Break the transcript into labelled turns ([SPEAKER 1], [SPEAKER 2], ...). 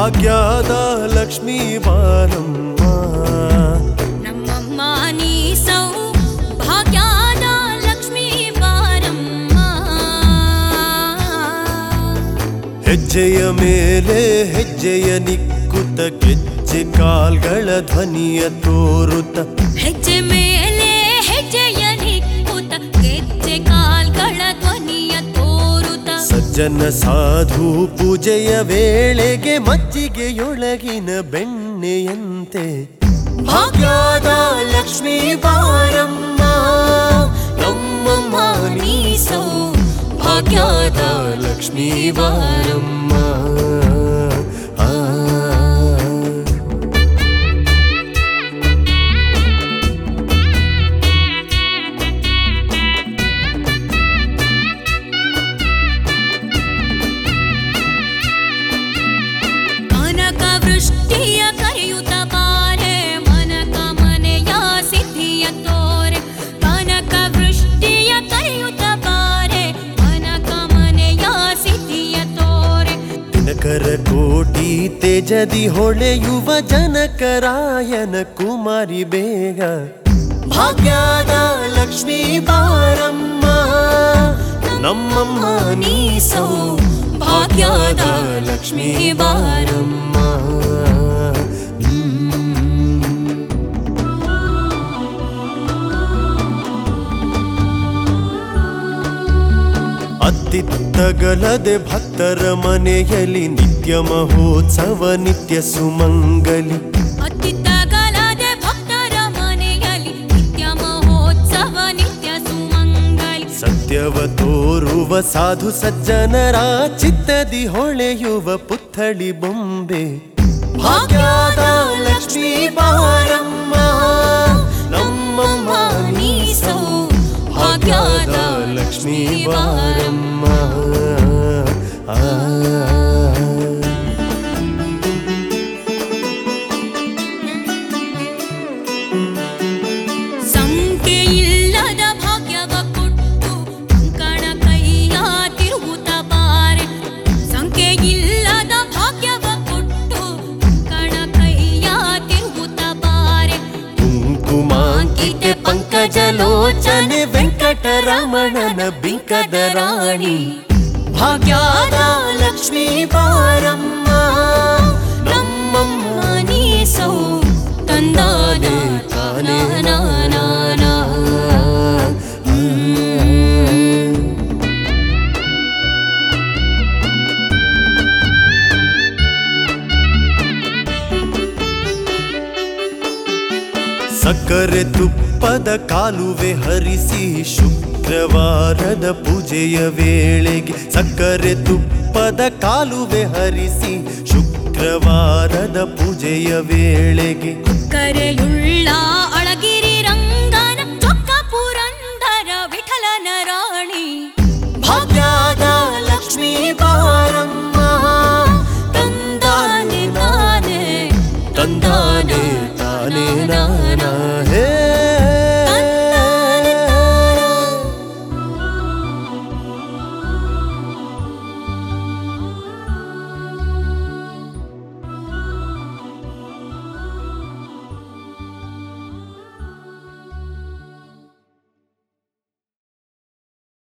[SPEAKER 1] ಭಾಗ್ಯದ ಲಕ್ಷ್ಮೀ ಬಾರಮ್ಮ
[SPEAKER 2] ನಮ್ಮಮ್ಮ ನೀ ಸೌಭಾಗ್ಯದ ಲಕ್ಷ್ಮೀ ಬಾರಮ್ಮ
[SPEAKER 1] ಹೆಜ್ಜೆಯ ಮೇಲೆ ಹೆಜ್ಜೆಯ ನಿಕ್ಕುತ್ತ ಗೆಜ್ಜೆ ಕಾಲ್ಗಳ ಧ್ವನಿಯ ತೋರುತ್ತ
[SPEAKER 2] ಹೆಜ್ಜೆ ಮೇಲೆ ಹೆಜ್ಜೆಯ ನಿಕ್ಕುತ್ತ ಗೆಜ್ಜೆ ಕಾಲ್ಗಳ ಧ್ವನಿಯ ತೋರುತ್ತ
[SPEAKER 1] ಸಜ್ಜನ ಸಾಧು ಪೂಜೆಯ ವೇಳೆಗೆ ಮಜ್ಜಿಗೆಯೊಳಗಿನ ಬೆಣ್ಣೆಯಂತೆ ಭಾಗ್ಯದ ಲಕ್ಷ್ಮೀ ಬಾರಮ್ಮ ನಮ್ಮಮ್ಮ ನೀ ಸೌಭಾಗ್ಯದ ಲಕ್ಷ್ಮೀ ಬಾರಮ್ಮ
[SPEAKER 2] ವೃಷ್ಟಿಯ ಕರೆಯುತ್ತ ಬಾರೆ ಮನಕ ಮನೆಯ ಸಿದ್ಧಿಯ ತೋರೆ ಕನಕ ವೃಷ್ಟಿಯ ಕರೆಯುತ್ತ ಬಾರೆ ಮನಕ ಮನೆಯ ಸಿದ್ಧಿಯ ತೋರೆ
[SPEAKER 1] ದಿನಕರ ಕೋಟಿ ತೇಜದಿ ಹೊಳೆಯುವ ಜನಕರಾಯನ ಕುಮಾರಿ ಬೇಗ ಭಾಗ್ಯದ ಲಕ್ಷ್ಮೀ ಬಾರಮ್ಮ ನಮ್ಮಮ್ಮ ನೀ ಸೌಭಾಗ್ಯದ ಲಕ್ಷ್ಮೀ ಬಾರಮ್ಮ ಅತ್ತಿತ್ತಗಲದೆ ಭಕ್ತರ ಮನೆಯಲ್ಲಿ ನಿತ್ಯ ಮಹೋತ್ಸವ ನಿತ್ಯ ಸುಮಂಗಲಿ
[SPEAKER 2] ಅತ್ತಿತ್ತಗಲದೆ ಭಕ್ತರ ಮನೆಯಲ್ಲಿ ನಿತ್ಯ ಮಹೋತ್ಸವ ನಿತ್ಯ ಸುಮಂಗಲಿ
[SPEAKER 1] ಸತ್ಯವ ತೋರುವ ಸಾಧು ಸಜ್ಜನರ ಚಿತ್ತದಿ ಹೊಳೆಯುವ ಪುತ್ಥಳಿ ಬೊಂಬೆ ಭಾಗ್ಯದ ಲಕ್ಷ್ಮೀ ಬಾರಮ್ಮ ನಮ್ಮಮ್ಮ ನೀ ಸೌಭಾಗ್ಯದ ಲಕ್ಷ್ಮೀ ಬಾರಮ್ಮ
[SPEAKER 2] ಸಂಖ್ಯೆಯಿಲ್ಲದ ಭಾಗ್ಯವ ಕೊಟ್ಟು ಕಣ ಕೈಯ ತಿರುಗುತ್ತ ಬಾರೆ ಸಂಖ್ಯೆಯಿಲ್ಲದ ಭಾಗ್ಯವ ಕೊಟ್ಟು ಕಣ ಕೈಯ ತಿರುಗುತ್ತ ಬಾರೆ
[SPEAKER 1] ಕುಂಕುಮಾಂಕಿತೆ ಪಂಕಜಲೋಚನೆ ವೆಂಕಟರಮಣನ ಬಿಂಕದ ರಾಣಿ ಭಾಗ್ಯದ ಲಕ್ಷ್ಮೀ ಬಾರಮ್ಮ ನಮ್ಮಮ್ಮ ನೀ ತಂದಾನೆ ತಾನೇ ನಾನಾ ಸಕ್ಕರೆ ತುಪ್ಪದ ಕಾಲುವೆ ಹರಿಸಿ ಶುಕ್ರವಾರದ ಪೂಜೆಯ ವೇಳೆಗೆ ಸಕ್ಕರೆ ತುಪ್ಪದ ಕಾಲುವೆ ಹರಿಸಿ ಶುಕ್ರವಾರದ ಪೂಜೆಯ ವೇಳೆಗೆ
[SPEAKER 2] ಕರೆಯುಳ್ಳ ಅಳಗಿರಿ ರಂಗನ ಚೊಕ್ಕ ಪುರಂದರ ವಿಠಲನ ರಾಣಿ
[SPEAKER 1] ಭಾಗ್ಯದ ಲಕ್ಷ್ಮೀ ಬಾರಮ್ಮ ತಂದಾನೆ ನಾನೇ ತಂದಾನೆ